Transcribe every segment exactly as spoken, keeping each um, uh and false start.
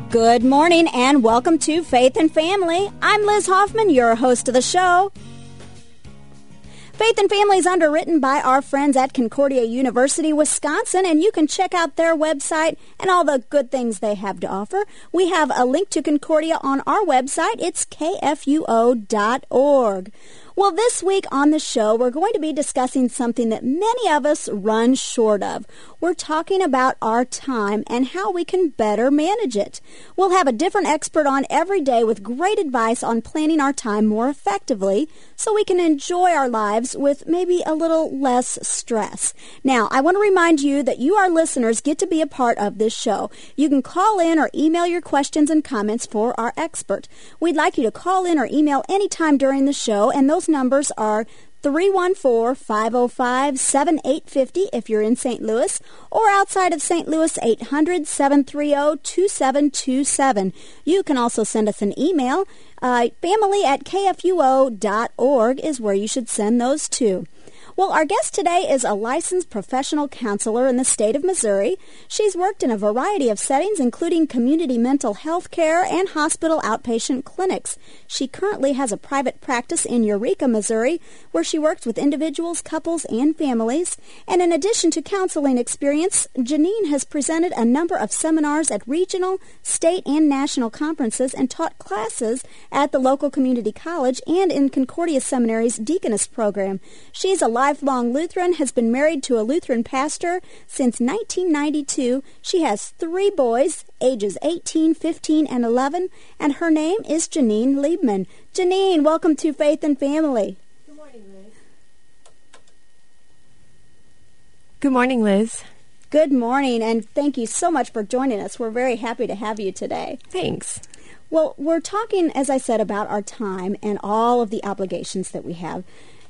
Good morning and welcome to Faith and Family. I'm Liz Hoffman, your host of the show. Faith and Family is underwritten by our friends at Concordia University, Wisconsin, and you can check out their website and all the good things they have to offer. We have a link to Concordia on our website. It's k f u o dot org. Well, this week on the show, we're going to be discussing something that many of us run short of. We're talking about our time and how we can better manage it. We'll have a different expert on every day with great advice on planning our time more effectively so we can enjoy our lives with maybe a little less stress. Now, I want to remind you that you, our listeners, get to be a part of this show. You can call in or email your questions and comments for our expert. We'd like you to call in or email anytime during the show, and those numbers are three one four, five oh five, seven eight five oh if you're in Saint Louis, or outside of Saint Louis, eight hundred, seven three zero, two seven two seven. You can also send us an email. Uh, family at k f u o dot org is where you should send those to. Well, our guest today is a licensed professional counselor in the state of Missouri. She's worked in a variety of settings, including community mental health care and hospital outpatient clinics. She currently has a private practice in Eureka, Missouri, where she works with individuals, couples, and families. And in addition to counseling experience, Janine has presented a number of seminars at regional, state, and national conferences and taught classes at the local community college and in Concordia Seminary's Deaconess program. She's a lifelong Lutheran, has been married to a Lutheran pastor since nineteen ninety-two. She has three boys, ages eighteen, fifteen, and eleven, and her name is Janine Liebman. Janine, welcome to Faith and Family. Good morning, Liz. Good morning, Liz. Good morning, and thank you so much for joining us. We're very happy to have you today. Thanks. Well, we're talking, as I said, about our time and all of the obligations that we have.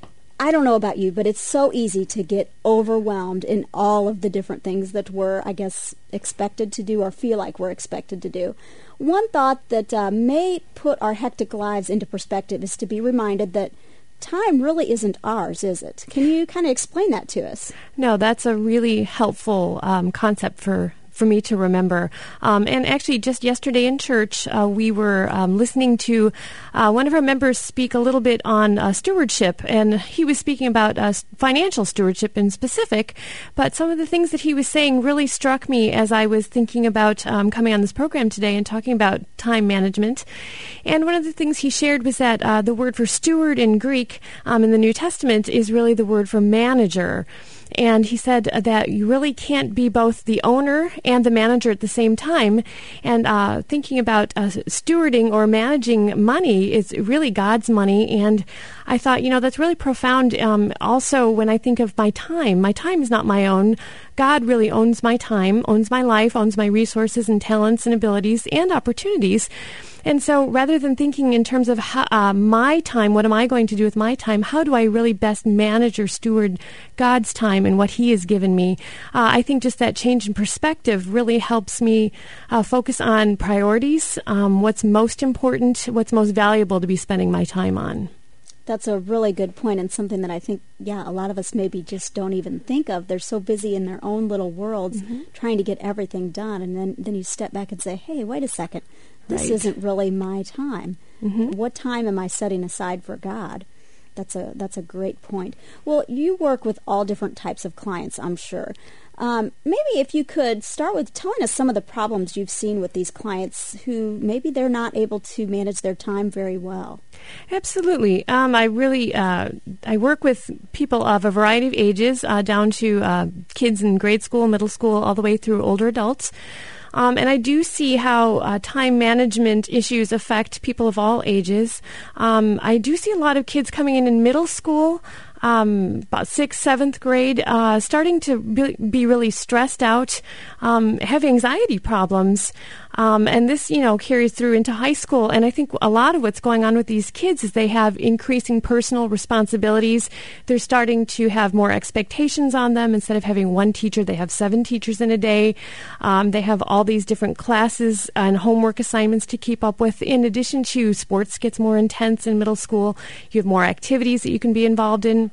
I don't know about you, but it's so easy to get overwhelmed in all of the different things that we're, I guess, expected to do or feel like we're expected to do. One thought that uh, may put our hectic lives into perspective is to be reminded that time really isn't ours, is it? Can you kind of explain that to us? No, that's a really helpful um, concept for for me to remember. Um, and actually, just yesterday in church, uh, we were um, listening to uh, one of our members speak a little bit on uh, stewardship, and he was speaking about uh, financial stewardship in specific, but some of the things that he was saying really struck me as I was thinking about um, coming on this program today and talking about time management. And one of the things he shared was that uh, the word for steward in Greek um, in the New Testament is really the word for manager. And he said that you really can't be both the owner and the manager at the same time. And uh, thinking about uh, stewarding or managing money is really God's money. And I thought, you know, that's really profound. Um, also, when I think of my time, my time is not my own. God really owns my time, owns my life, owns my resources and talents and abilities and opportunities. And so rather than thinking in terms of how, uh, my time, what am I going to do with my time, how do I really best manage or steward God's time and what He has given me? Uh, I think just that change in perspective really helps me uh, focus on priorities, um, what's most important, what's most valuable to be spending my time on. That's a really good point, and something that I think, yeah, a lot of us maybe just don't even think of. They're so busy in their own little worlds mm-hmm. trying to get everything done, and then, then you step back and say, hey, wait a second. This right. isn't really my time. Mm-hmm. What time am I setting aside for God? That's a that's a great point. Well, you work with all different types of clients, I'm sure. Um, maybe if you could start with telling us some of the problems you've seen with these clients who maybe they're not able to manage their time very well. Absolutely. Um, I really uh, I work with people of a variety of ages, uh, down to uh, kids in grade school, middle school, all the way through older adults. Um, and I do see how uh, time management issues affect people of all ages. Um, I do see a lot of kids coming in in middle school, um, about sixth, seventh grade, uh, starting to be, be really stressed out, um, have anxiety problems. Um, and this, you know, carries through into high school. And I think a lot of what's going on with these kids is they have increasing personal responsibilities. They're starting to have more expectations on them. Instead of having one teacher, they have seven teachers in a day. Um, they have all these different classes and homework assignments to keep up with. In addition to sports gets more intense in middle school, you have more activities that you can be involved in.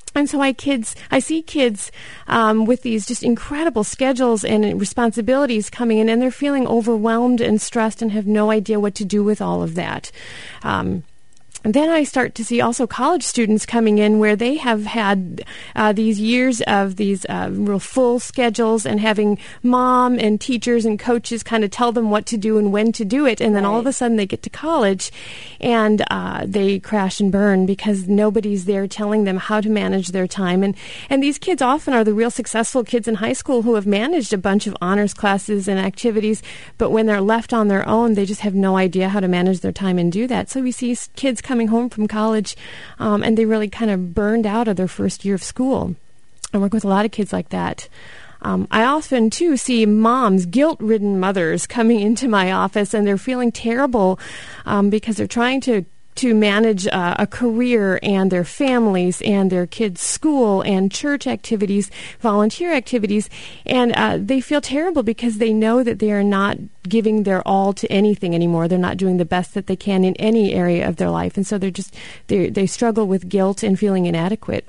And so I kids, I see kids um, with these just incredible schedules and responsibilities coming in, and they're feeling overwhelmed and stressed and have no idea what to do with all of that. Um, And then I start to see also college students coming in where they have had uh, these years of these uh, real full schedules and having mom and teachers and coaches kind of tell them what to do and when to do it. And then right. all of a sudden they get to college and uh, they crash and burn because nobody's there telling them how to manage their time. And, and these kids often are the real successful kids in high school who have managed a bunch of honors classes and activities. But when they're left on their own, they just have no idea how to manage their time and do that. So we see kids coming home from college um, and they really kind of burned out of their first year of school. I work with a lot of kids like that. Um, I often, too, see moms, guilt-ridden mothers coming into my office and they're feeling terrible um, because they're trying to to manage uh, a career and their families and their kids' school and church activities, volunteer activities, and uh, they feel terrible because they know that they are not giving their all to anything anymore. They're not doing the best that they can in any area of their life, and so they're just they they struggle with guilt and feeling inadequate.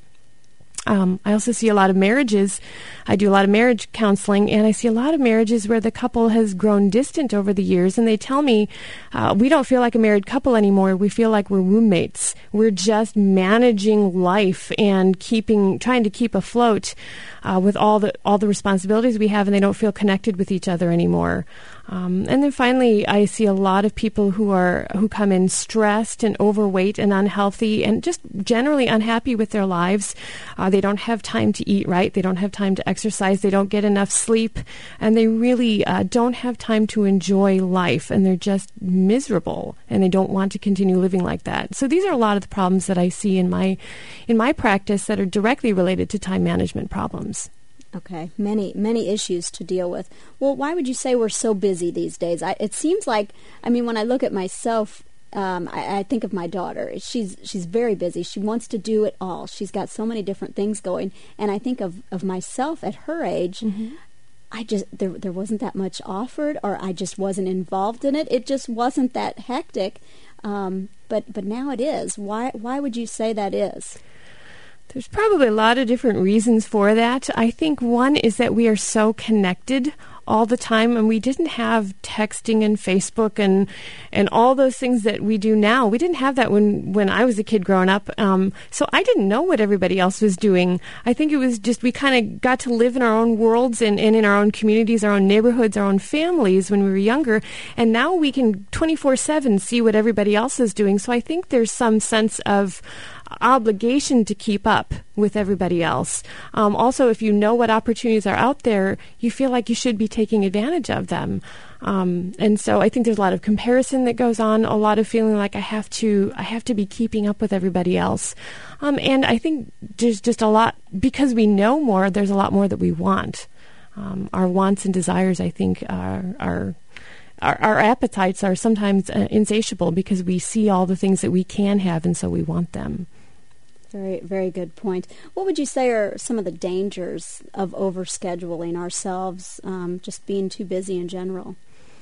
Um, I also see a lot of marriages. I do a lot of marriage counseling, and I see a lot of marriages where the couple has grown distant over the years, and they tell me, uh, we don't feel like a married couple anymore. We feel like we're roommates. We're just managing life and keeping, trying to keep afloat uh, with all the all the responsibilities we have, and they don't feel connected with each other anymore. Um, and then finally, I see a lot of people who are who come in stressed and overweight and unhealthy and just generally unhappy with their lives. Uh, they don't have time to eat right. They don't have time to exercise. They don't get enough sleep. And they really uh, don't have time to enjoy life. And they're just miserable. And they don't want to continue living like that. So these are a lot of the problems that I see in my in my practice that are directly related to time management problems. Okay, many, many issues to deal with. Well, why would you say we're so busy these days? I, it seems like, I mean, when I look at myself, um, I, I think of my daughter. She's she's very busy. She wants to do it all. She's got so many different things going. And I think of, of myself at her age. Mm-hmm. I just, there, there wasn't that much offered, or I just wasn't involved in it. It just wasn't that hectic. Um, but, but now it is. Why, why would you say that is? There's probably a lot of different reasons for that. I think one is that we are so connected all the time, and we didn't have texting and Facebook and and all those things that we do now. We didn't have that when, when I was a kid growing up. Um, so I didn't know what everybody else was doing. I think it was just we kind of got to live in our own worlds and, and in our own communities, our own neighborhoods, our own families when we were younger. And now we can twenty-four seven see what everybody else is doing. So I think there's some sense of obligation to keep up with everybody else. Um, also, if you know what opportunities are out there, you feel like you should be taking advantage of them. Um, and so I think there's a lot of comparison that goes on, a lot of feeling like I have to, I have to be keeping up with everybody else. Um, and I think there's just a lot, because we know more, there's a lot more that we want. Um, our wants and desires, I think, are, are Our, our appetites are sometimes uh, insatiable because we see all the things that we can have, and so we want them. Very, very good point. What would you say are some of the dangers of overscheduling ourselves, um, just being too busy in general?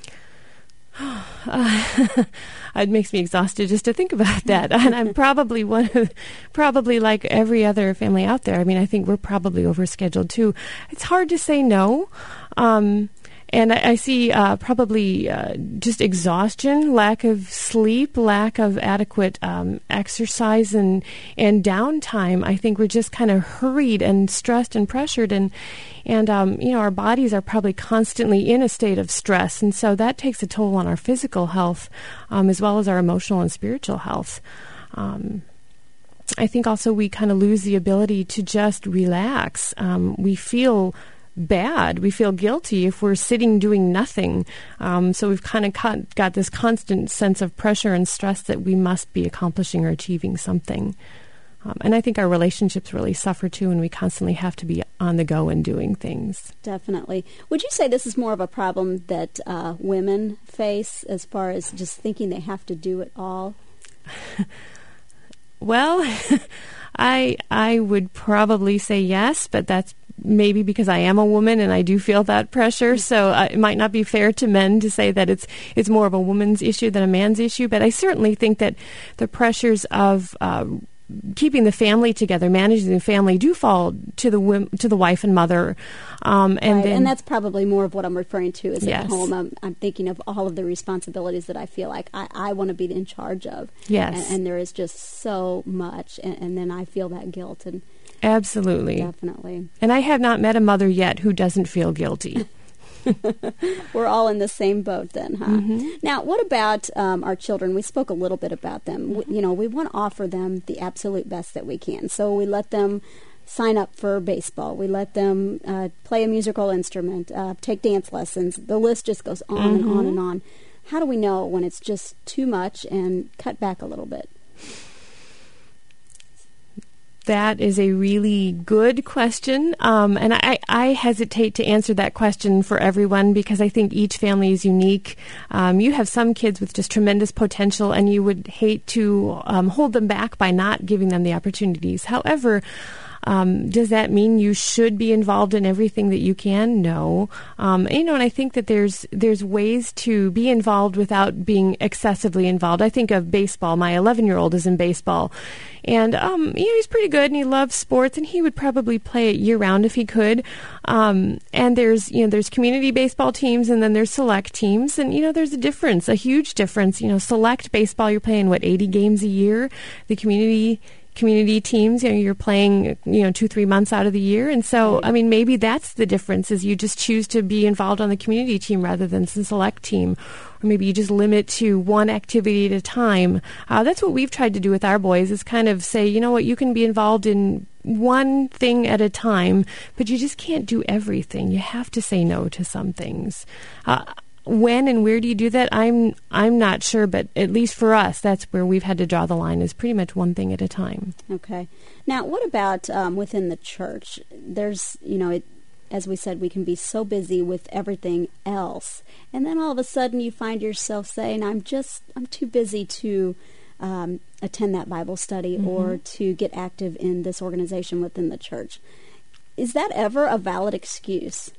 Uh, it makes me exhausted just to think about that. And I'm probably one of, probably like every other family out there. I mean, I think we're probably overscheduled too. It's hard to say no. Um, And I, I see uh, probably uh, just exhaustion, lack of sleep, lack of adequate um, exercise and and downtime. I think we're just kind of hurried and stressed and pressured, and and um, you know our bodies are probably constantly in a state of stress, and so that takes a toll on our physical health um, as well as our emotional and spiritual health. Um, I think also we kind of lose the ability to just relax. Um, we feel bad. We feel guilty if we're sitting doing nothing. Um, so we've kind of got, got this constant sense of pressure and stress that we must be accomplishing or achieving something. Um, and I think our relationships really suffer too, and we constantly have to be on the go and doing things. Definitely. Would you say this is more of a problem that uh, women face as far as just thinking they have to do it all? Well, I I would probably say yes, but that's maybe because I am a woman and I do feel that pressure. So uh, it might not be fair to men to say that it's it's more of a woman's issue than a man's issue. But I certainly think that the pressures of uh, keeping the family together, managing the family, do fall to the wim- to the wife and mother. Um, and right. then, and that's probably more of what I'm referring to is yes. at home. I'm, I'm thinking of all of the responsibilities that I feel like I, I want to be in charge of. Yes. And, and there is just so much, and, and then I feel that guilt. And absolutely. Definitely. And I have not met a mother yet who doesn't feel guilty. We're all in the same boat then, huh? Mm-hmm. Now, what about um, our children? We spoke a little bit about them. We, you know, we want to offer them the absolute best that we can. So we let them sign up for baseball. We let them uh, play a musical instrument, uh, take dance lessons. The list just goes on Mm-hmm. and on and on. How do we know when it's just too much and cut back a little bit? That is a really good question, um, and I, I hesitate to answer that question for everyone because I think each family is unique. Um, you have some kids with just tremendous potential, and you would hate to um, hold them back by not giving them the opportunities. However, Um, does that mean you should be involved in everything that you can? No. Um, you know, and I think that there's there's ways to be involved without being excessively involved. I think of baseball. My eleven-year-old is in baseball, and um, you know, he's pretty good, and he loves sports, and he would probably play it year-round if he could. Um, and there's you know there's community baseball teams, and then there's select teams, and you know there's a difference, a huge difference. You know, select baseball, you're playing what eighty games a year. The community community teams, you know, you're playing, you know, two, three months out of the year. And so, I mean, maybe that's the difference is you just choose to be involved on the community team rather than the select team. Or maybe you just limit to one activity at a time. Uh, that's what we've tried to do with our boys is kind of say, you know what, you can be involved in one thing at a time, but you just can't do everything. You have to say no to some things. Uh, When and where do you do that? I'm I'm not sure, but at least for us, that's where we've had to draw the line is pretty much one thing at a time. Okay. Now, what about um, within the church? There's, you know, it, as we said, we can be so busy with everything else, and then all of a sudden you find yourself saying, "I'm just, I'm too busy to um, attend that Bible study mm-hmm. or to get active in this organization within the church." Is that ever a valid excuse?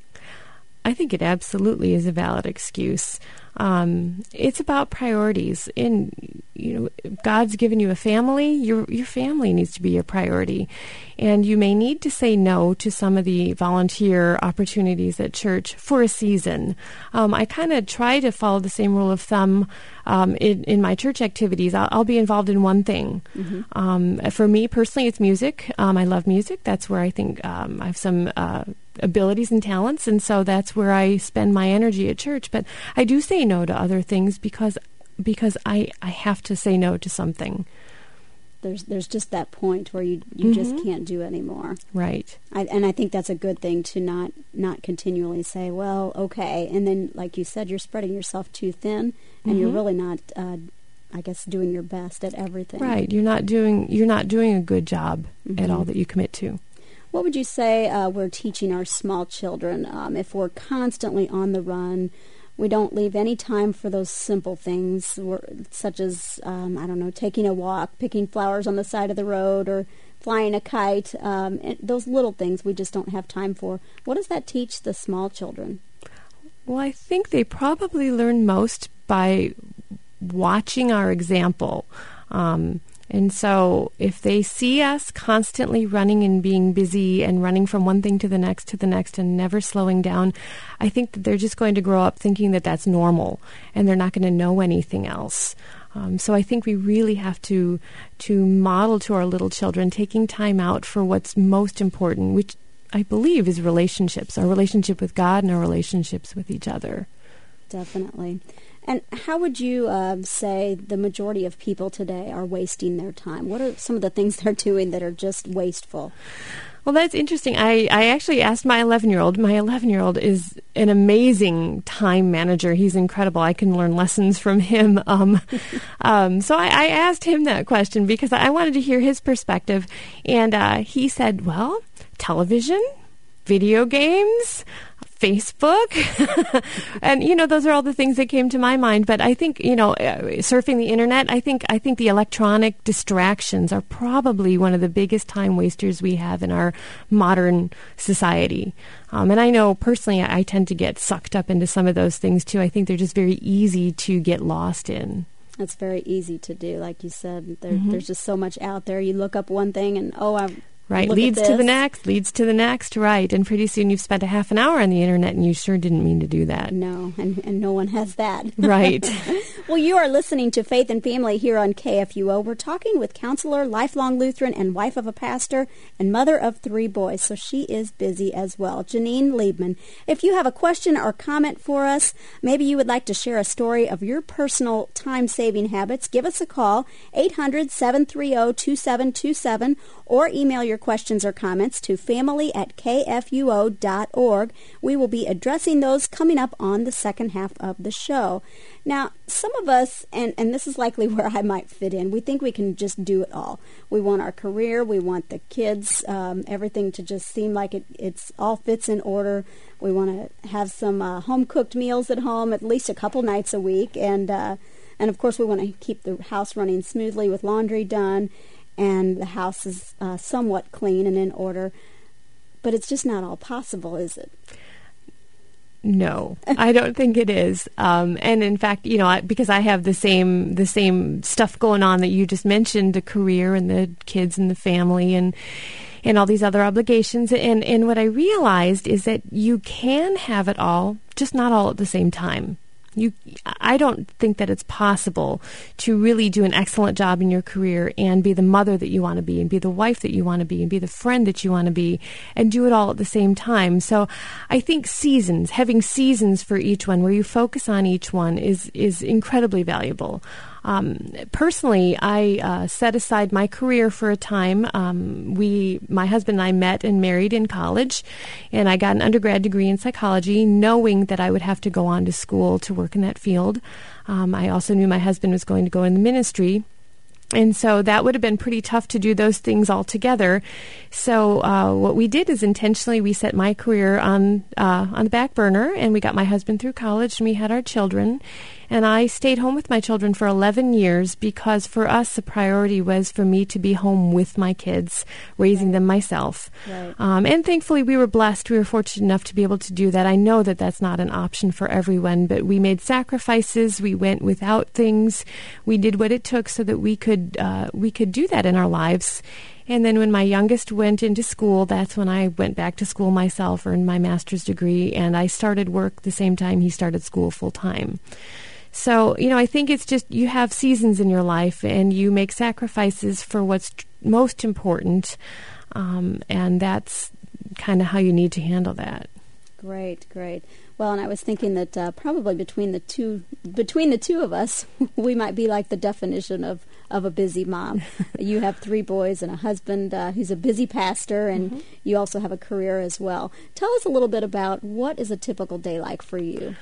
I think it absolutely is a valid excuse. Um, it's about priorities. And, you know, God's given you a family. Your your family needs to be your priority. And you may need to say no to some of the volunteer opportunities at church for a season. Um, I kind of try to follow the same rule of thumb um, in, in my church activities. I'll, I'll be involved in one thing. Mm-hmm. Um, for me personally, it's music. Um, I love music. That's where I think um, I have some uh, abilities and talents, and so that's where I spend my energy at church. But I do say no to other things because because I, I have to say no to something. There's there's just that point where you, you mm-hmm. just can't do anymore. Right. I, and I think that's a good thing to not, not continually say, well, okay. And then, like you said, you're spreading yourself too thin, and mm-hmm. you're really not, uh, I guess, doing your best at everything. Right. You're not doing you're not doing a good job mm-hmm. at all that you commit to. What would you say uh, we're teaching our small children um, if we're constantly on the run? We don't leave any time for those simple things, such as, um, I don't know, taking a walk, picking flowers on the side of the road, or flying a kite. Um, those little things we just don't have time for. What does that teach the small children? Well, I think they probably learn most by watching our example. Um And so if they see us constantly running and being busy and running from one thing to the next to the next and never slowing down, I think that they're just going to grow up thinking that that's normal and they're not going to know anything else. Um, so I think we really have to to model to our little children taking time out for what's most important, which I believe is relationships, our relationship with God and our relationships with each other. Definitely. And how would you uh, say the majority of people today are wasting their time? What are some of the things they're doing that are just wasteful? Well, that's interesting. I, I actually asked my eleven-year-old. My eleven-year-old is an amazing time manager. He's incredible. I can learn lessons from him. Um, um, so I, I asked him that question because I wanted to hear his perspective. And uh, he said, well, television, video games, Facebook. And, you know, those are all the things that came to my mind. But I think, you know, surfing the internet, I think I think the electronic distractions are probably one of the biggest time wasters we have in our modern society. Um, and I know personally I, I tend to get sucked up into some of those things, too. I think they're just very easy to get lost in. That's very easy to do. Like you said, there, mm-hmm. there's just so much out there. You look up one thing and, oh, I Right, look leads at to the this. next, leads to the next, right. And pretty soon you've spent a half an hour on the internet and you sure didn't mean to do that. No, and, and no one has that. Right. Well, you are listening to Faith and Family here on K F U O. We're talking with counselor, lifelong Lutheran, and wife of a pastor, and mother of three boys, so she is busy as well. Janine Liebman, if you have a question or comment for us, maybe you would like to share a story of your personal time-saving habits, give us a call, eight hundred, seven three zero, two seven two seven, or email your questions or comments to family at k f u o dot org. We will be addressing those coming up on the second half of the show. Now, some of us, and, and this is likely where I might fit in, we think we can just do it all. We want our career, we want the kids, um, everything to just seem like it it's all fits in order. We want to have some uh, home-cooked meals at home at least a couple nights a week, and uh, and of course we want to keep the house running smoothly with laundry done, and the house is uh, somewhat clean and in order. But it's just not all possible, is it? No, I don't think it is. Um, and in fact, you know, I, because I have the same the same stuff going on that you just mentioned, the career and the kids and the family and and all these other obligations. And, and what I realized is that you can have it all, just not all at the same time. You, I don't think that it's possible to really do an excellent job in your career and be the mother that you want to be and be the wife that you want to be and be the friend that you want to be and do it all at the same time. So I think seasons, having seasons for each one where you focus on each one is, is incredibly valuable. Um, personally, I uh, set aside my career for a time. Um, we, my husband and I met and married in college, and I got an undergrad degree in psychology, knowing that I would have to go on to school to work in that field. Um, I also knew my husband was going to go in the ministry. And so that would have been pretty tough to do those things all together. So uh, what we did is intentionally we set my career on uh, on the back burner, and we got my husband through college, and we had our children. And I stayed home with my children for eleven years because for us the priority was for me to be home with my kids, raising right. them myself. Right. Um, and thankfully we were blessed. We were fortunate enough to be able to do that. I know that that's not an option for everyone, but we made sacrifices. We went without things. We did what it took so that we could uh, we could do that in our lives. And then when my youngest went into school, that's when I went back to school myself, earned my master's degree, and I started work the same time he started school full time. So, you know, I think it's just you have seasons in your life and you make sacrifices for what's tr- most important, um, and that's kind of how you need to handle that. Great, great. Well, and I was thinking that uh, probably between the two between the two of us, we might be like the definition of, of a busy mom. You have three boys and a husband uh, who's a busy pastor, and mm-hmm. you also have a career as well. Tell us a little bit about what is a typical day like for you.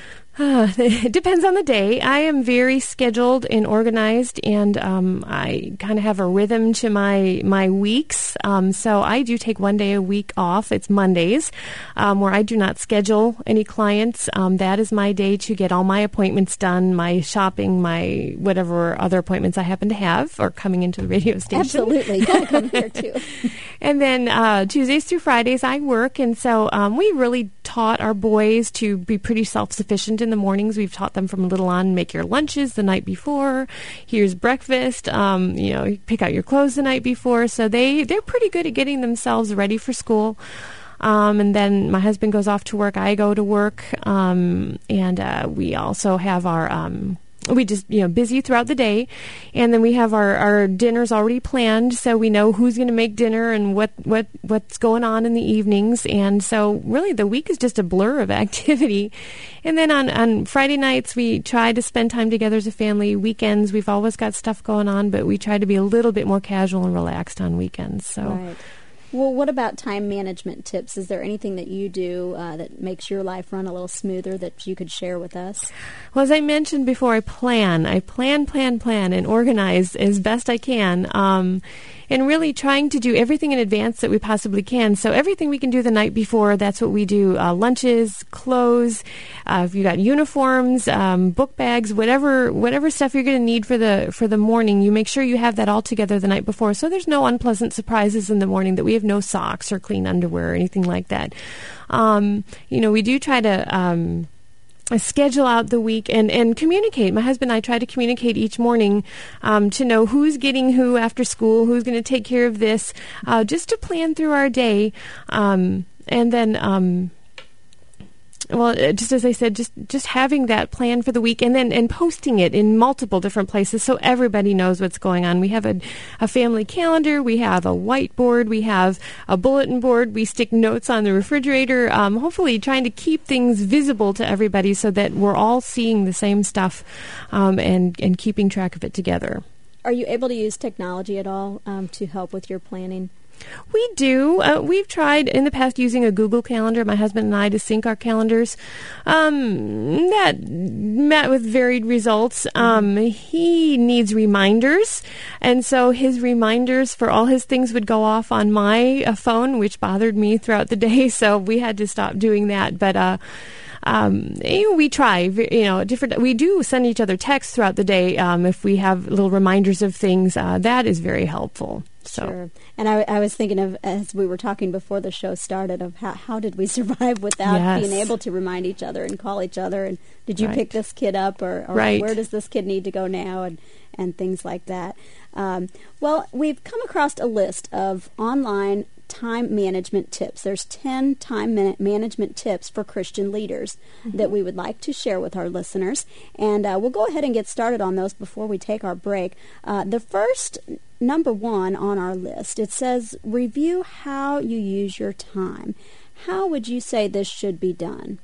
Uh, it depends on the day. I am very scheduled and organized, and um, I kind of have a rhythm to my my weeks. Um, so I do take one day a week off. It's Mondays, um, where I do not schedule any clients. Um, that is my day to get all my appointments done, my shopping, my whatever other appointments I happen to have, or coming into the radio station. Absolutely, you gotta come here too. And then uh, Tuesdays through Fridays I work, and so um, we really taught our boys to be pretty self-sufficient in the mornings. We've taught them from little on, make your lunches the night before. Here's breakfast. Um, you know, pick out your clothes the night before. So they, they're pretty good at getting themselves ready for school. Um, and then my husband goes off to work. I go to work. Um, and uh, we also have our... Um, we just, you know, busy throughout the day. And then we have our, our dinners already planned, so we know who's going to make dinner and what, what, what's going on in the evenings. And so really the week is just a blur of activity. And then on, on Friday nights, we try to spend time together as a family. Weekends, we've always got stuff going on, but we try to be a little bit more casual and relaxed on weekends. So. Right. Well, what about time management tips? Is there anything that you do uh, that makes your life run a little smoother that you could share with us? Well, as I mentioned before, I plan. I plan, plan, plan, and organize as best I can. Um, and really trying to do everything in advance that we possibly can. So everything we can do the night before, that's what we do. Uh, lunches, clothes, uh, if you got uniforms, um, book bags, whatever whatever stuff you're going to need for the for the morning, you make sure you have that all together the night before. So there's no unpleasant surprises in the morning that we have no socks or clean underwear or anything like that. Um, you know, we do try to... Um, schedule out the week and, and communicate. My husband and I try to communicate each morning um, to know who's getting who after school, who's going to take care of this, uh, just to plan through our day. Um, and then, um, well, just as I said, just, just having that plan for the week and then and posting it in multiple different places so everybody knows what's going on. We have a, a family calendar. We have a whiteboard. We have a bulletin board. We stick notes on the refrigerator, um, hopefully trying to keep things visible to everybody so that we're all seeing the same stuff um, and, and keeping track of it together. Are you able to use technology at all um, to help with your planning? We do. Uh, we've tried in the past using a Google Calendar, my husband and I, to sync our calendars. Um, that met with varied results. Um, he needs reminders, and so his reminders for all his things would go off on my uh, phone, which bothered me throughout the day, so we had to stop doing that. But uh, Um, we try, you know, different. We do send each other texts throughout the day um, if we have little reminders of things. Uh, that is very helpful. So. Sure. And I, I was thinking of, as we were talking before the show started, of how, how did we survive without yes. being able to remind each other and call each other? And did you right. pick this kid up? Or, or right. where does this kid need to go now? And, and things like that. Um, well, we've come across a list of online time management tips. There's ten time management tips for Christian leaders mm-hmm. that we would like to share with our listeners. And uh, we'll go ahead and get started on those before we take our break. Uh, the first, number one on our list, it says, review how you use your time. How would you say this should be done?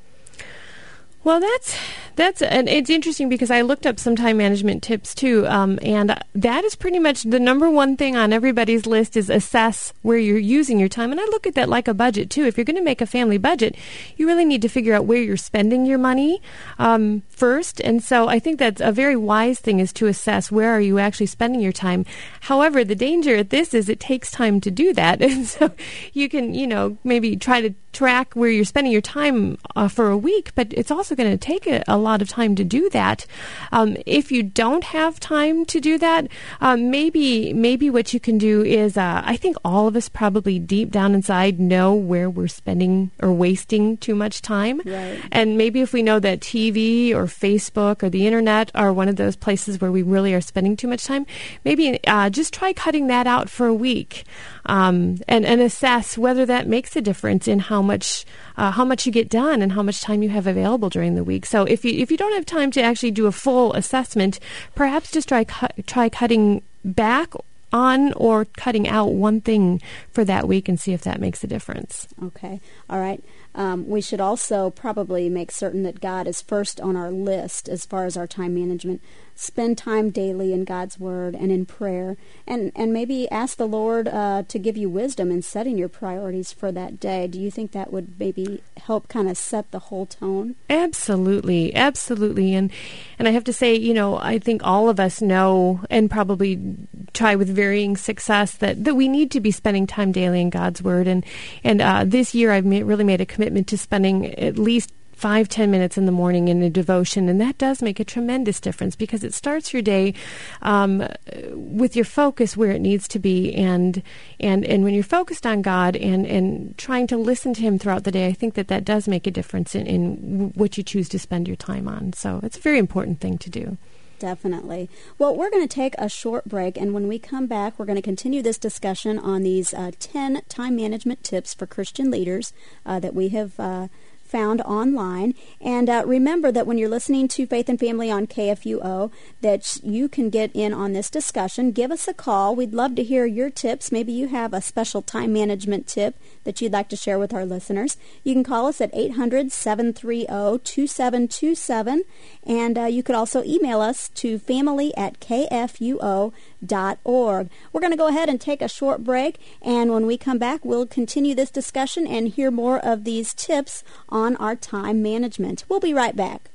Well, that's that's and it's interesting because I looked up some time management tips too, um, and that is pretty much the number one thing on everybody's list is assess where you're using your time. And I look at that like a budget too. If you're going to make a family budget, you really need to figure out where you're spending your money um, first. And so I think that's a very wise thing is to assess where are you actually spending your time. However, the danger at this is it takes time to do that, and so you can you know maybe try to track where you're spending your time uh, for a week, but it's also going to take a, a lot of time to do that. Um, if you don't have time to do that, um, maybe maybe what you can do is, uh, I think all of us probably deep down inside know where we're spending or wasting too much time. Right. And maybe if we know that T V or Facebook or the internet are one of those places where we really are spending too much time, maybe uh, just try cutting that out for a week. Um, and, and assess whether that makes a difference in how much uh, how much you get done and how much time you have available during the week. So if you if you don't have time to actually do a full assessment, perhaps just try cu- try cutting back on or cutting out one thing for that week and see if that makes a difference. Okay. All right. Um, we should also probably make certain that God is first on our list as far as our time management. Spend time daily in God's Word and in prayer, and, and maybe ask the Lord uh, to give you wisdom in setting your priorities for that day. Do you think that would maybe help kind of set the whole tone? Absolutely, absolutely. And and I have to say, you know, I think all of us know and probably try with varying success that, that we need to be spending time daily in God's Word. And, and uh, this year I've ma- really made a commitment to spending at least five, ten minutes in the morning in a devotion, and that does make a tremendous difference because it starts your day um, with your focus where it needs to be, and and and when you're focused on God and, and trying to listen to Him throughout the day, I think that that does make a difference in, in what you choose to spend your time on. So it's a very important thing to do. Definitely. Well, we're going to take a short break, and when we come back, we're going to continue this discussion on these uh, ten time management tips for Christian leaders uh, that we have uh, found online. And uh, remember that when you're listening to Faith and Family on K F U O, that you can get in on this discussion. Give us a call. We'd love to hear your tips. Maybe you have a special time management tip that you'd like to share with our listeners. You can call us at eight hundred, seven three zero, two seven two seven, and uh, you could also email us to family at k f u o dot org. We're going to go ahead and take a short break, and when we come back, we'll continue this discussion and hear more of these tips on our time management. We'll be right back.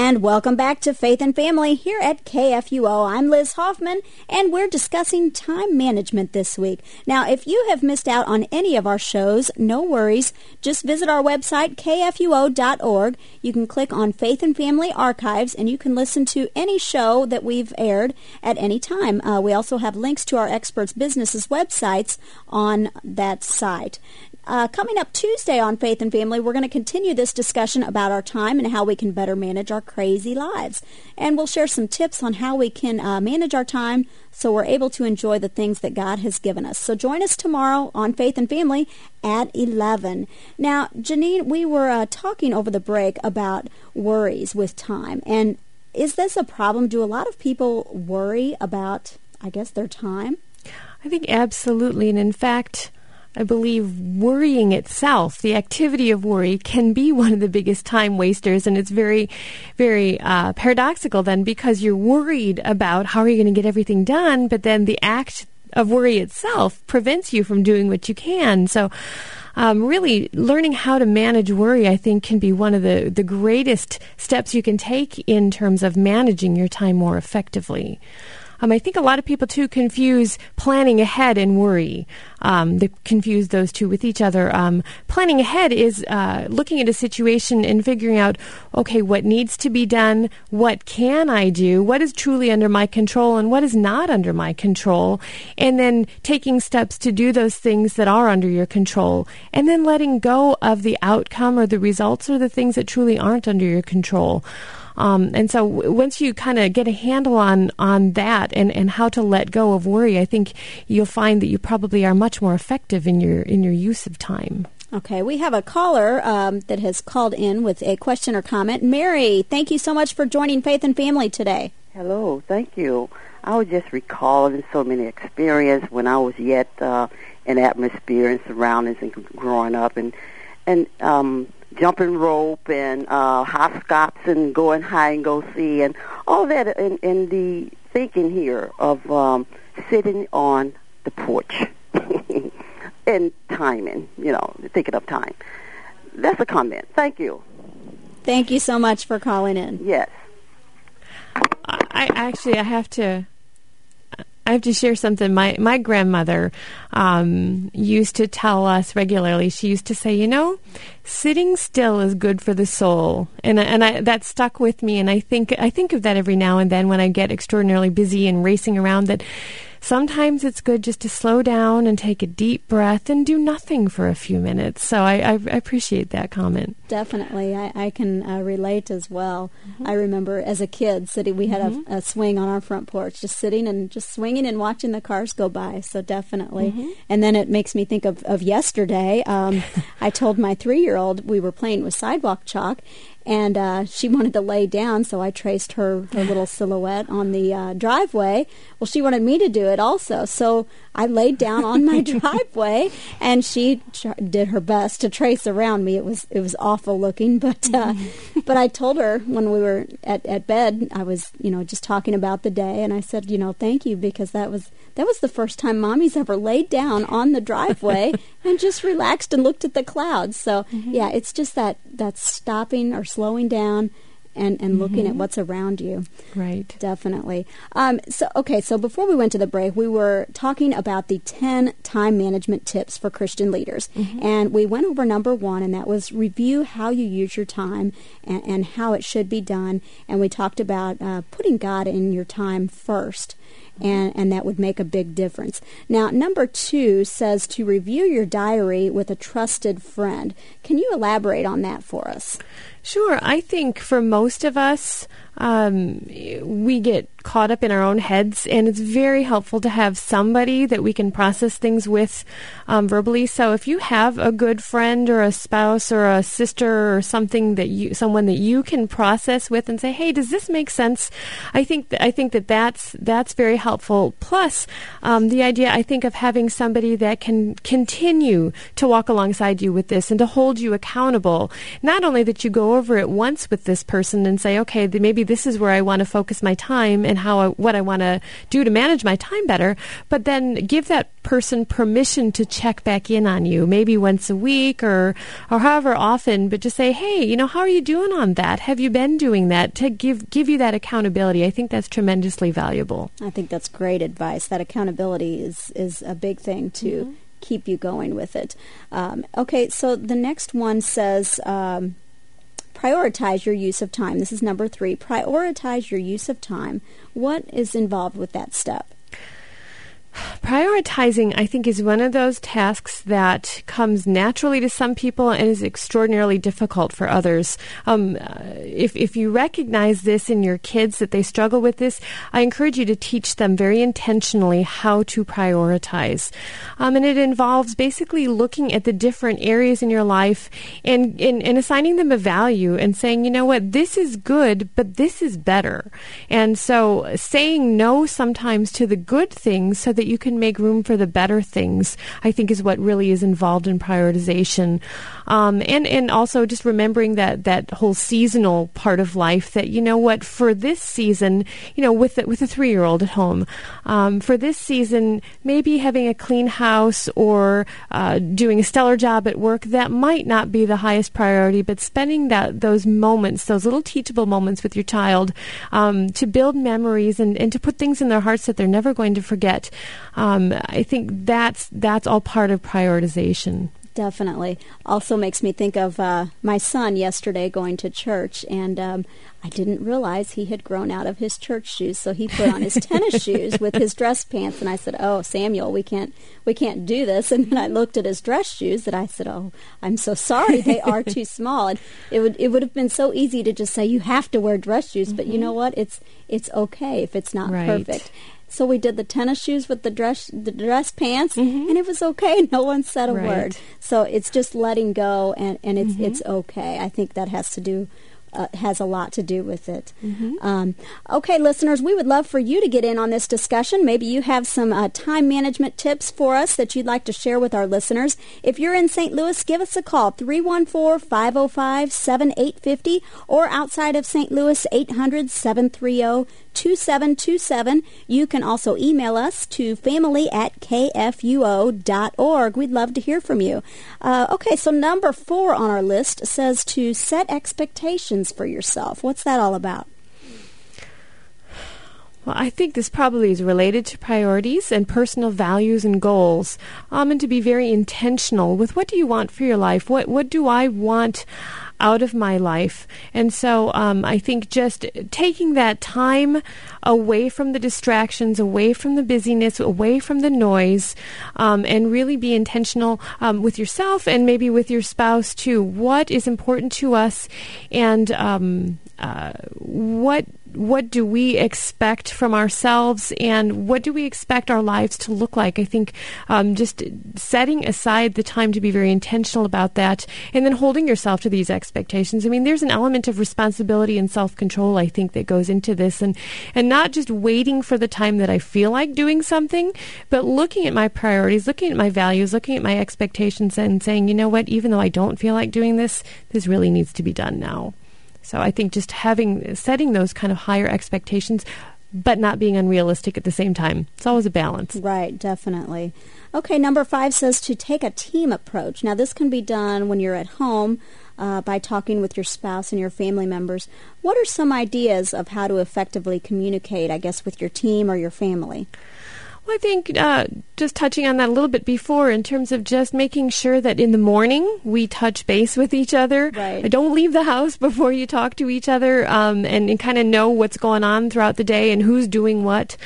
And welcome back to Faith and Family here at K F U O. I'm Liz Hoffman, and we're discussing time management this week. Now, if you have missed out on any of our shows, no worries. Just visit our website, K F U O dot org. You can click on Faith and Family Archives, and you can listen to any show that we've aired at any time. Uh, we also have links to our experts' businesses' websites on that site. Uh, coming up Tuesday on Faith and Family, we're going to continue this discussion about our time and how we can better manage our crazy lives. And we'll share some tips on how we can uh, manage our time so we're able to enjoy the things that God has given us. So join us tomorrow on Faith and Family at eleven. Now, Janine, we were uh, talking over the break about worries with time. And is this a problem? Do a lot of people worry about, I guess, their time? I think absolutely. And in fact, I believe worrying itself, the activity of worry, can be one of the biggest time wasters. And it's very, very uh, paradoxical then, because you're worried about how are you going to get everything done, but then the act of worry itself prevents you from doing what you can. So um, really learning how to manage worry, I think, can be one of the, the greatest steps you can take in terms of managing your time more effectively. Um, I think a lot of people, too, confuse planning ahead and worry. Um, they confuse those two with each other. Um, planning ahead is uh, looking at a situation and figuring out, okay, what needs to be done, what can I do, what is truly under my control, and what is not under my control, and then taking steps to do those things that are under your control, and then letting go of the outcome or the results or the things that truly aren't under your control. Um, and so w- once you kind of get a handle on, on that and, and how to let go of worry, I think you'll find that you probably are much more effective in your in your use of time. Okay, we have a caller um, that has called in with a question or comment. Mary, thank you so much for joining Faith and Family today. Hello, thank you. I was just recalling so many experiences when I was yet uh, in atmosphere and surroundings and growing up, and and um jumping rope and uh, hopscotch and going hide and go see and all that, in, in the thinking here of um, sitting on the porch and timing, you know, thinking of time. That's a comment. Thank you. Thank you so much for calling in. Yes. I, I actually, I have to... I have to share something. My my grandmother um, used to tell us regularly. She used to say, you know, sitting still is good for the soul, and and I, that stuck with me. And I think I think of that every now and then when I get extraordinarily busy and racing around. That sometimes it's good just to slow down and take a deep breath and do nothing for a few minutes. So I, I, I appreciate that comment. Definitely. I, I can uh, relate as well. Mm-hmm. I remember as a kid, sitting, we had mm-hmm. a, a swing on our front porch, just sitting and just swinging and watching the cars go by. So definitely. Mm-hmm. And then it makes me think of, of yesterday. Um, I told my three-year-old we were playing with sidewalk chalk, and uh, she wanted to lay down, so I traced her, her little silhouette on the uh, driveway. Well, she wanted me to do it also, so I laid down on my driveway, and she tr- did her best to trace around me. It was it was awful looking, but uh, but I told her when we were at, at bed, I was you know just talking about the day, and I said, you know, thank you, because that was that was the first time Mommy's ever laid down on the driveway and just relaxed and looked at the clouds. So mm-hmm. yeah, it's just that that stopping or slowing down and, and mm-hmm. looking at what's around you. Right. Definitely. Um, so, okay, so before we went to the break, we were talking about the ten time management tips for Christian leaders. Mm-hmm. And we went over number one, and that was review how you use your time and, and how it should be done. And we talked about uh, putting God in your time first. And, and that would make a big difference. Now, number two says to review your diary with a trusted friend. Can you elaborate on that for us? Sure. I think for most of us, um, we get caught up in our own heads, and it's very helpful to have somebody that we can process things with um, verbally. So if you have a good friend or a spouse or a sister or something that you, someone that you can process with and say, "Hey, does this make sense?" I think th- I think that that's that's very helpful. Plus, um, the idea I think of having somebody that can continue to walk alongside you with this and to hold you accountable. Not only that you go over it once with this person and say, "Okay, maybe this is where I want to focus my time," and and how I, what I want to do to manage my time better, but then give that person permission to check back in on you, maybe once a week or or however often, but just say, hey, you know, how are you doing on that? Have you been doing that? To give give you that accountability. I think that's tremendously valuable. I think that's great advice. That accountability is, is a big thing to mm-hmm. keep you going with it. Um, okay, so the next one says, um, prioritize your use of time. This is number three. Prioritize your use of time. What is involved with that step? Prioritizing, I think, is one of those tasks that comes naturally to some people and is extraordinarily difficult for others. Um, if, if you recognize this in your kids, that they struggle with this, I encourage you to teach them very intentionally how to prioritize. Um, and it involves basically looking at the different areas in your life and, and, and assigning them a value and saying, you know what, this is good, but this is better. And so saying no sometimes to the good things so that you can make room for the better things, I think, is what really is involved in prioritization. Um, and, and also just remembering that, that whole seasonal part of life, that, you know what, for this season, you know, with, the, with a three-year-old at home, um, for this season, maybe having a clean house or uh, doing a stellar job at work, that might not be the highest priority, but spending that those moments, those little teachable moments with your child, um, to build memories and, and to put things in their hearts that they're never going to forget. Um, I think that's that's all part of prioritization. Definitely. Also makes me think of uh, my son yesterday going to church, and um, I didn't realize he had grown out of his church shoes, so he put on his tennis shoes with his dress pants, and I said, "Oh, Samuel, we can't we can't do this." And then I looked at his dress shoes, and I said, "Oh, I'm so sorry, they are too small." And it would it would have been so easy to just say you have to wear dress shoes, mm-hmm. but you know what? It's it's okay if it's not right. perfect. So we did the tennis shoes with the dress the dress pants, mm-hmm. and it was okay. No one said a right. word. So it's just letting go, and, and it's mm-hmm. it's okay. I think that has to do uh, has a lot to do with it. Mm-hmm. Um, okay, listeners, we would love for you to get in on this discussion. Maybe you have some uh, time management tips for us that you'd like to share with our listeners. If you're in Saint Louis, give us a call, three one four, five oh five, seven eight five oh, or outside of Saint Louis, eight hundred, seven three zero, two seven two seven. You can also email us to family at k f u o dot org. We'd love to hear from you. Uh, okay, so number four on our list says to set expectations for yourself. What's that all about? Well, I think this probably is related to priorities and personal values and goals, um, and to be very intentional with what do you want for your life? What what do I want out of my life? And so um, I think just taking that time away from the distractions, away from the busyness, away from the noise, um, and really be intentional um, with yourself and maybe with your spouse too. What is important to us, and um, uh, what what do we expect from ourselves, and what do we expect our lives to look like? I think um, just setting aside the time to be very intentional about that, and then holding yourself to these expectations. I mean, there's an element of responsibility and self-control, I think, that goes into this, and, and not just waiting for the time that I feel like doing something, but looking at my priorities, looking at my values, looking at my expectations, and saying, you know what, even though I don't feel like doing this, this really needs to be done now. So I think just having, setting those kind of higher expectations, but not being unrealistic at the same time. It's always a balance. Right, definitely. Okay, number five says to take a team approach. Now, this can be done when you're at home uh, by talking with your spouse and your family members. What are some ideas of how to effectively communicate, I guess, with your team or your family? Well, I think uh, just touching on that a little bit before, in terms of just making sure that in the morning we touch base with each other. Right. Don't leave the house before you talk to each other, um, and, and kind of know what's going on throughout the day and who's doing what.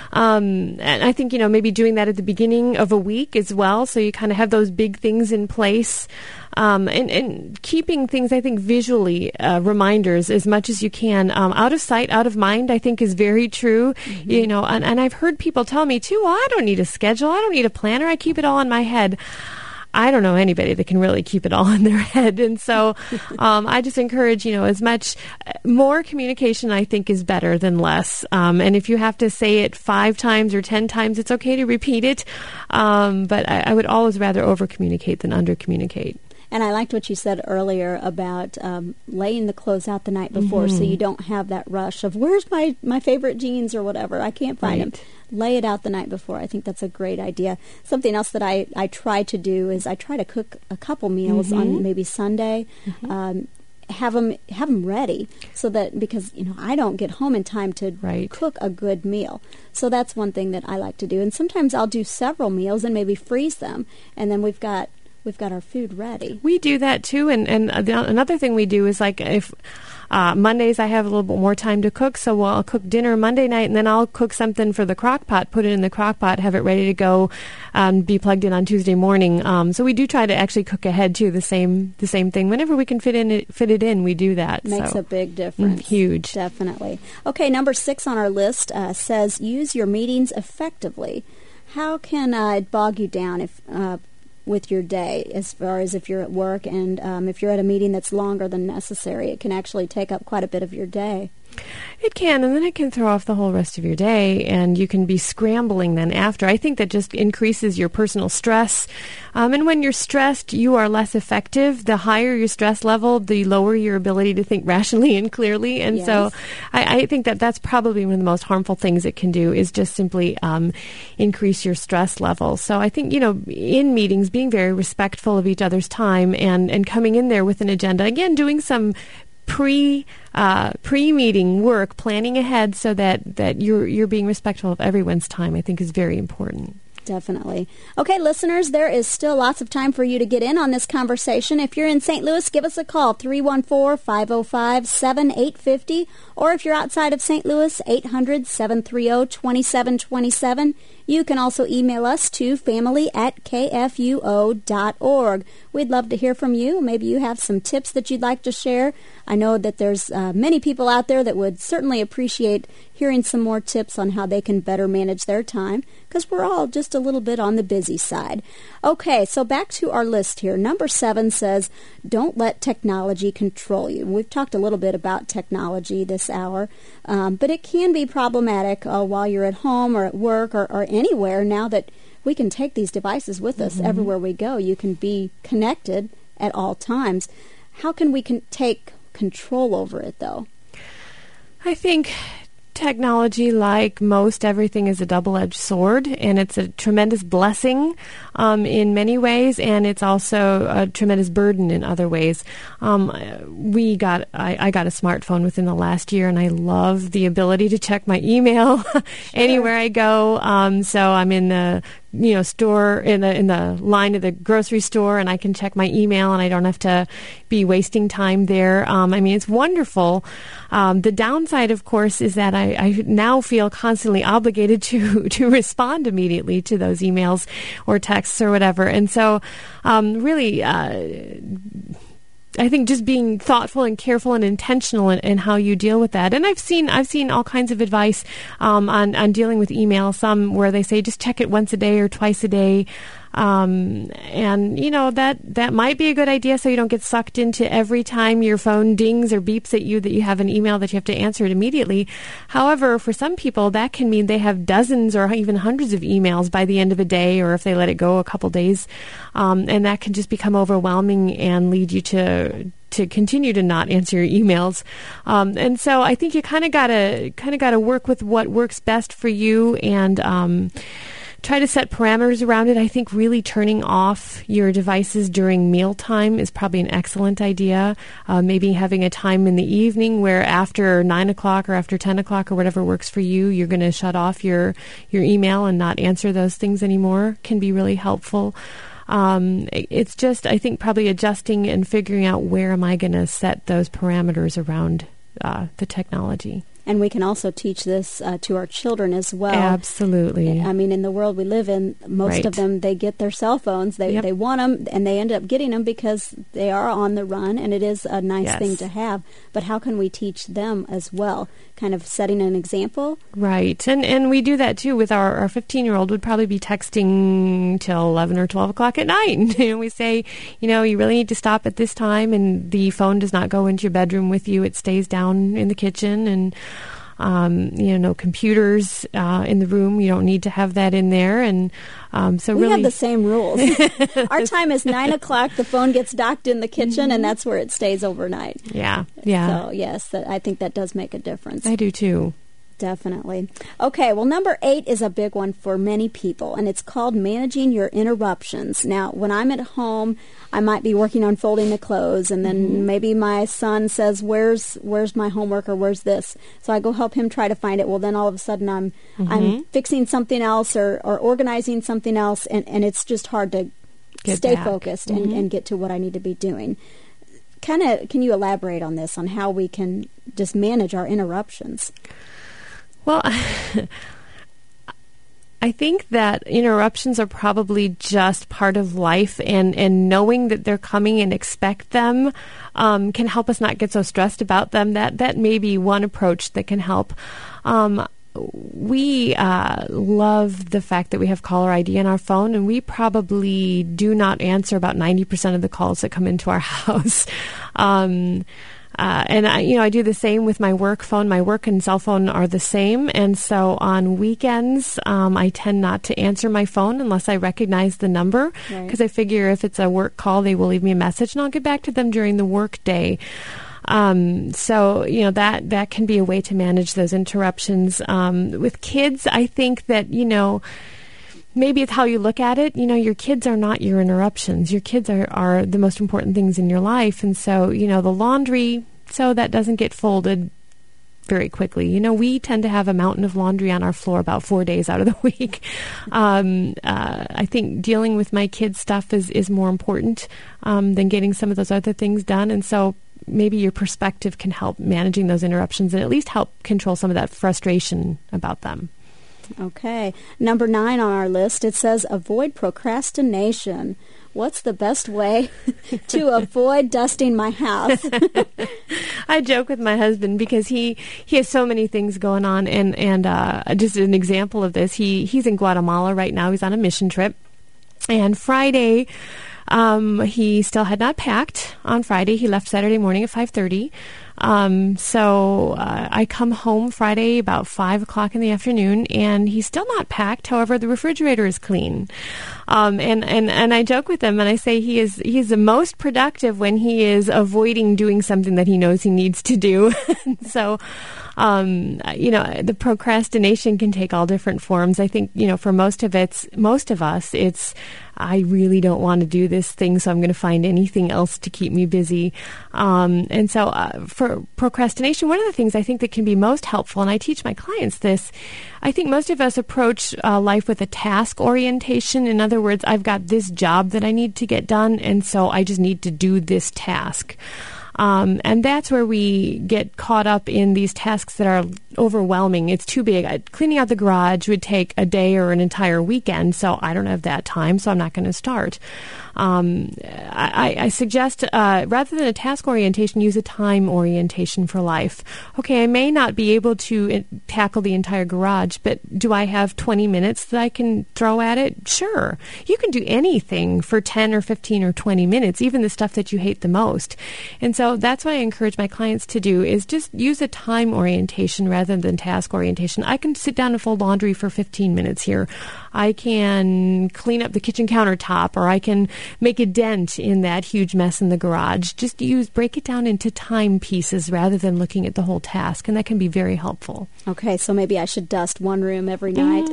Um, and I think, you know, maybe doing that at the beginning of a week as well, so you kind of have those big things in place. Um, and, and keeping things, I think, visually, uh, reminders as much as you can. Um, out of sight, out of mind, I think, is very true. Mm-hmm. You know, and, and I've heard people tell me, too, well, I don't need a schedule. I don't need a planner. I keep it all in my head. I don't know anybody that can really keep it all in their head. And so um, I just encourage, you know, as much, more communication, I think, is better than less. Um, and if you have to say it five times or ten times, it's okay to repeat it. Um, but I, I would always rather over-communicate than under-communicate. And I liked what you said earlier about um, laying the clothes out the night before, mm-hmm. so you don't have that rush of, where's my, my favorite jeans or whatever? I can't find right. them. Lay it out the night before. I think that's a great idea. Something else that I, I try to do is I try to cook a couple meals mm-hmm. on maybe Sunday. Mm-hmm. Um, have them have them ready so that, because you know I don't get home in time to right. cook a good meal. So that's one thing that I like to do. And sometimes I'll do several meals and maybe freeze them, and then we've got we've got our food ready. We do that too. And and another thing we do is, like, if Uh, Mondays I have a little bit more time to cook, so I'll cook dinner Monday night, and then I'll cook something for the crock pot, put it in the crock pot, have it ready to go, um, be plugged in on Tuesday morning. Um, so we do try to actually cook ahead too. The same the same thing. Whenever we can fit in it, fit it in, we do that. Makes so. a big difference. Mm, huge, definitely. Okay, number six on our list uh, says use your meetings effectively. How can uh, it bog you down if? Uh, with your day, as far as if you're at work and um, if you're at a meeting that's longer than necessary, it can actually take up quite a bit of your day. It can, and then it can throw off the whole rest of your day, and you can be scrambling then after. I think that just increases your personal stress. Um, and when you're stressed, you are less effective. The higher your stress level, the lower your ability to think rationally and clearly. And yes. so I, I think that that's probably one of the most harmful things it can do, is just simply um, increase your stress level. So I think, you know, in meetings, being very respectful of each other's time and, and coming in there with an agenda. Again, doing some pre uh, pre-meeting work, planning ahead so that, that you're you're being respectful of everyone's time, I think is very important. Definitely. Okay, listeners, there is still lots of time for you to get in on this conversation. If you're in Saint Louis, give us a call, three one four, five oh five, seven eight five oh, or if you're outside of Saint Louis, eight hundred, seven three zero, two seven two seven. You can also email us to family at k f u o dot org. We'd love to hear from you. Maybe you have some tips that you'd like to share. I know that there's uh, many people out there that would certainly appreciate hearing some more tips on how they can better manage their time, because we're all just a little bit on the busy side. Okay, so back to our list here. Number seven says, don't let technology control you. We've talked a little bit about technology this hour, um, but it can be problematic uh, while you're at home or at work or, or anywhere. Now that we can take these devices with us mm-hmm. everywhere we go, you can be connected at all times. How can we can take control over it, though? I think technology, like most everything, is a double-edged sword, and it's a tremendous blessing um, in many ways, and it's also a tremendous burden in other ways. Um, we got I, I got a smartphone within the last year, and I love the ability to check my email sure. anywhere I go. Um, so I'm in the you know, store in the in the line of the grocery store, and I can check my email, and I don't have to be wasting time there. Um, I mean, it's wonderful. Um, the downside, of course, is that I, I now feel constantly obligated to to respond immediately to those emails or texts or whatever, and so um, really. Uh, I think just being thoughtful and careful and intentional in, in how you deal with that. And I've seen I've seen all kinds of advice um, on, on dealing with email, some where they say just check it once a day or twice a day. Um, and, you know, that, that might be a good idea so you don't get sucked into every time your phone dings or beeps at you that you have an email that you have to answer it immediately. However, for some people, that can mean they have dozens or even hundreds of emails by the end of a day, or if they let it go a couple days. Um, and that can just become overwhelming and lead you to to continue to not answer your emails. Um, and so I think you kind of got to kind of got to work with what works best for you, and um try to set parameters around it. I think really turning off your devices during mealtime is probably an excellent idea. Uh, maybe having a time in the evening where after nine o'clock or after ten o'clock or whatever works for you, you're going to shut off your, your email and not answer those things anymore can be really helpful. Um, it's just, I think, probably adjusting and figuring out where am I going to set those parameters around uh, the technology. And we can also teach this uh, to our children as well. Absolutely. I mean, in the world we live in, most right. of them, they get their cell phones. They yep. they want them, and they end up getting them because they are on the run, and it is a nice yes. thing to have. But how can we teach them as well? Kind of setting an example? Right. And and we do that, too, with our, our fifteen-year-old would probably be texting till eleven or twelve o'clock at night. And we say, you know, you really need to stop at this time, and the phone does not go into your bedroom with you. It stays down in the kitchen, and Um, you know, no computers uh, in the room. You don't need to have that in there. And um, so we really, have the same rules. Our time is nine o'clock. The phone gets docked in the kitchen, and that's where it stays overnight. Yeah, yeah. So yes, that, I think that does make a difference. I do too. Definitely. Okay, well, number eight is a big one for many people, and it's called managing your interruptions. Now, when I'm at home, I might be working on folding the clothes, and then mm-hmm. maybe my son says, where's where's my homework, or where's this? So I go help him try to find it. Well, then all of a sudden I'm mm-hmm. I'm fixing something else or, or organizing something else, and, and it's just hard to get stay back. focused mm-hmm. and, and get to what I need to be doing. Kind of, can you elaborate on this, on how we can just manage our interruptions? Well, I think that interruptions are probably just part of life, and, and knowing that they're coming and expect them um, can help us not get so stressed about them. That that may be one approach that can help. Um, we uh, love the fact that we have caller I D on our phone, and we probably do not answer about ninety percent of the calls that come into our house. Um Uh, and I, you know, I do the same with my work phone. My work and cell phone are the same, and so on weekends, um, I tend not to answer my phone unless I recognize the number, because right. I figure if it's a work call, they will leave me a message, and I'll get back to them during the work day. Um, so, you know, that that can be a way to manage those interruptions. Um, with kids, I think that, you know, maybe it's how you look at it. You know, your kids are not your interruptions. Your kids are, are the most important things in your life. And so, you know, the laundry, so that doesn't get folded very quickly. You know, we tend to have a mountain of laundry on our floor about four days out of the week. Um, uh, I think dealing with my kids' stuff is, is more important um, than getting some of those other things done. And so maybe your perspective can help managing those interruptions and at least help control some of that frustration about them. Okay. Number nine on our list, it says avoid procrastination. What's the best way to avoid dusting my house? I joke with my husband because he, he has so many things going on. And, and uh, just an example of this, he, he's in Guatemala right now. He's on a mission trip. And Friday, um, he still had not packed on Friday. He left Saturday morning at five thirty. Um, so uh, I come home Friday about five o'clock in the afternoon, and he's still not packed. However, the refrigerator is clean. Um, and, and, and I joke with him, and I say he is he's the most productive when he is avoiding doing something that he knows he needs to do. So, um, you know, the procrastination can take all different forms. I think, you know, for most of it's most of us, it's I really don't want to do this thing, so I'm going to find anything else to keep me busy. Um, and so uh, for procrastination, one of the things I think that can be most helpful, and I teach my clients this, I think most of us approach uh, life with a task orientation. In other words, I've got this job that I need to get done, and so I just need to do this task. Um, and that's where we get caught up in these tasks that are overwhelming. It's too big. I, cleaning out the garage would take a day or an entire weekend, so I don't have that time, so I'm not going to start. Um, I, I suggest uh, rather than a task orientation, use a time orientation for life. Okay, I may not be able to I- tackle the entire garage, but do I have twenty minutes that I can throw at it? Sure. You can do anything for ten or fifteen or twenty minutes, even the stuff that you hate the most. And so that's what I encourage my clients to do, is just use a time orientation rather than task orientation. I can sit down and fold laundry for fifteen minutes here. I can clean up the kitchen countertop, or I can make a dent in that huge mess in the garage. Just use, break it down into time pieces rather than looking at the whole task, and that can be very helpful. Okay, so maybe I should dust one room every night.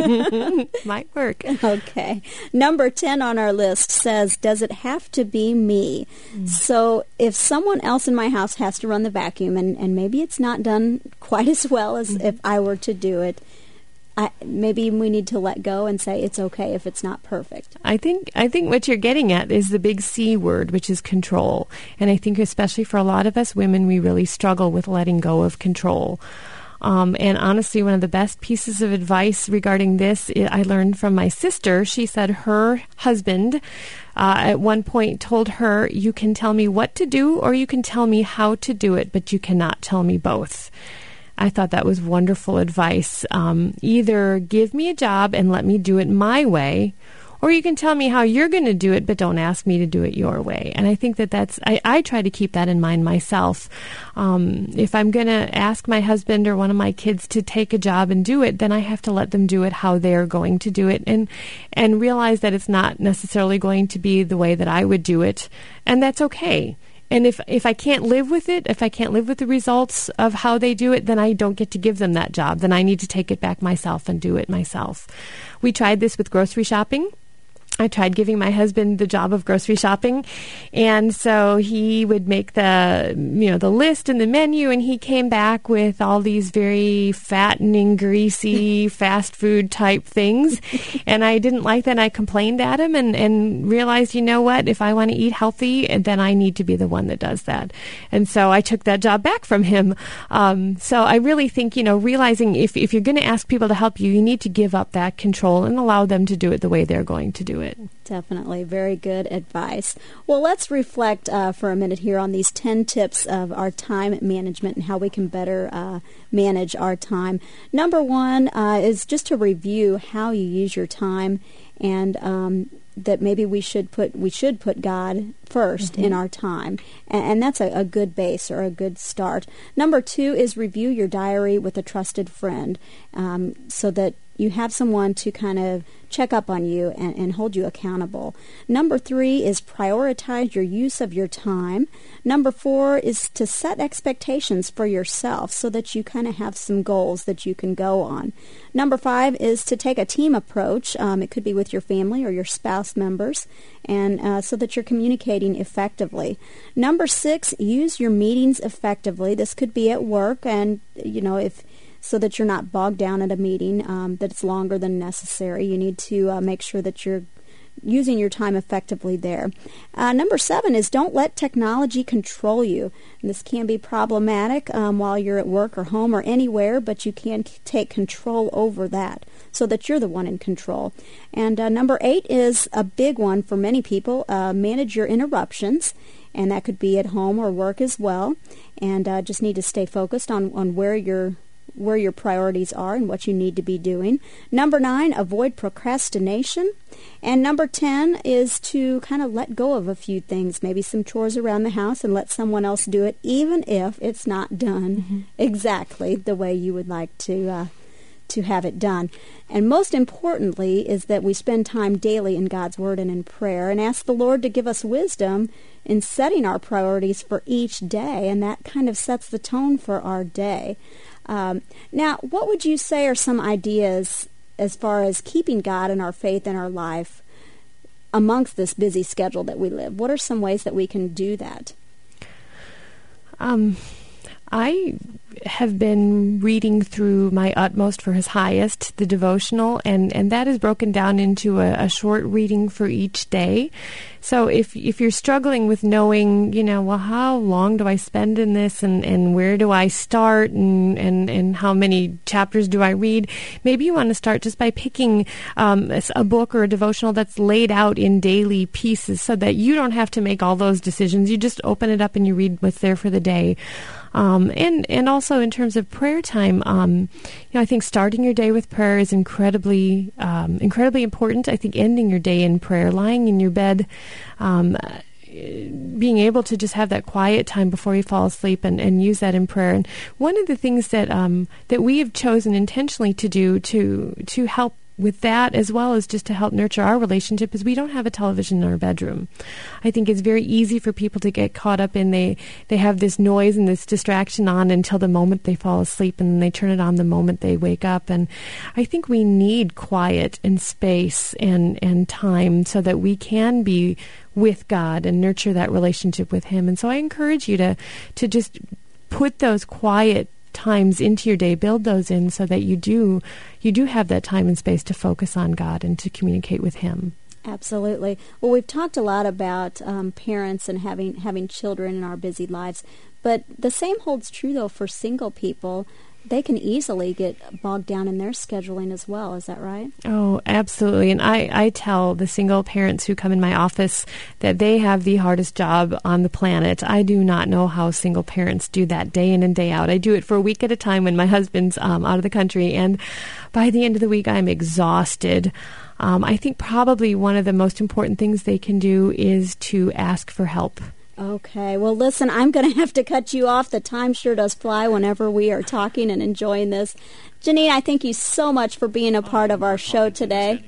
Mm. Might work. Okay. Number ten on our list says, does it have to be me? Mm. So if someone else in my house has to run the vacuum, and, and maybe it's not done quite as well as mm-hmm. if I were to do it, I, maybe we need to let go and say it's okay if it's not perfect. I think I think what you're getting at is the big C word, which is control. And I think especially for a lot of us women, we really struggle with letting go of control. Um, and honestly, one of the best pieces of advice regarding this I learned from my sister. She said her husband uh, at one point told her, you can tell me what to do or you can tell me how to do it, but you cannot tell me both. I thought that was wonderful advice. Um, either give me a job and let me do it my way, Or you can tell me how you're going to do it, but don't ask me to do it your way. And I think that that's, I, I try to keep that in mind myself. Um, if I'm going to ask my husband or one of my kids to take a job and do it, then I have to let them do it how they're going to do it, and and realize that it's not necessarily going to be the way that I would do it, and that's okay. And if, if I can't live with it, if I can't live with the results of how they do it, then I don't get to give them that job. Then I need to take it back myself and do it myself. We tried this with grocery shopping. I tried giving my husband the job of grocery shopping, and so he would make the, you know, the list and the menu, and he came back with all these very fattening, greasy, fast food type things, and I didn't like that. And I complained at him and, and realized, you know what, if I want to eat healthy, then I need to be the one that does that. And so I took that job back from him. Um, so I really think, you know, realizing if, if you're going to ask people to help you, you need to give up that control and allow them to do it the way they're going to do it. Definitely. Very good advice. Well, let's reflect uh, for a minute here on these ten tips of our time management and how we can better uh, manage our time. Number one uh, is just to review how you use your time, and um, that maybe we should put we should put God first mm-hmm. in our time, and, and that's a, a good base or a good start. Number two is review your diary with a trusted friend, um, so that you have someone to kind of check up on you and, and hold you accountable. Number three is prioritize your use of your time. Number four is to set expectations for yourself so that you kind of have some goals that you can go on. Number five is to take a team approach. Um, it could be with your family or your spouse members, and uh, so that you're communicating effectively. Number six, use your meetings effectively. This could be at work, and you know if so that you're not bogged down at a meeting um, that's longer than necessary. You need to uh, make sure that you're using your time effectively there. Uh, number seven is don't let technology control you. And this can be problematic um, while you're at work or home or anywhere, but you can c- take control over that so that you're the one in control. And uh, number eight is a big one for many people. Uh, manage your interruptions. And that could be at home or work as well. And uh, just need to stay focused on, on where you're where your priorities are and what you need to be doing. Number nine, avoid procrastination. And number ten is to kind of let go of a few things, maybe some chores around the house, and let someone else do it, even if it's not done mm-hmm. exactly the way you would like to uh, to have it done. And most importantly is that we spend time daily in God's Word and in prayer and ask the Lord to give us wisdom in setting our priorities for each day, and that kind of sets the tone for our day. Um, now, what would you say are some ideas as far as keeping God and our faith in our life amongst this busy schedule that we live? What are some ways that we can do that? Um, I have been reading through My Utmost for His Highest, the devotional, and, and that is broken down into a, a short reading for each day. So if if you're struggling with knowing, you know, well, how long do I spend in this, and, and where do I start, and, and, and how many chapters do I read, maybe you want to start just by picking um, a, a book or a devotional that's laid out in daily pieces so that you don't have to make all those decisions. You just open it up and you read what's there for the day. Um, and, and also in terms of prayer time, um, you know, I think starting your day with prayer is incredibly, um, incredibly important. I think ending your day in prayer, lying in your bed, um, being able to just have that quiet time before you fall asleep and, and use that in prayer. And one of the things that, um, that we have chosen intentionally to do to, to help with that, as well as just to help nurture our relationship, is we don't have a television in our bedroom. I think it's very easy for people to get caught up in they they have this noise and this distraction on until the moment they fall asleep, and then they turn it on the moment they wake up. And I think we need quiet and space and, and time so that we can be with God and nurture that relationship with Him. And so I encourage you to to just put those quiet times into your day, build those in so that you do you do have that time and space to focus on God and to communicate with Him. Absolutely. Well, we've talked a lot about um, parents and having having children in our busy lives, but the same holds true though for single people they can easily get bogged down in their scheduling as well. Is that right? Oh, absolutely. And I, I tell the single parents who come in my office that they have the hardest job on the planet. I do not know how single parents do that day in and day out. I do it for a week at a time when my husband's um, out of the country, and by the end of the week, I'm exhausted. Um, I think probably one of the most important things they can do is to ask for help. Okay. Well, listen, I'm going to have to cut you off. The time sure does fly whenever we are talking and enjoying this. Janine, I thank you so much for being a part of our show today.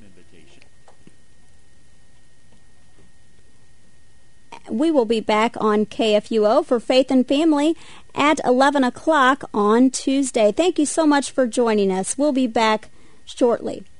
We will be back on K F U O for Faith and Family at eleven o'clock on Tuesday. Thank you so much for joining us. We'll be back shortly.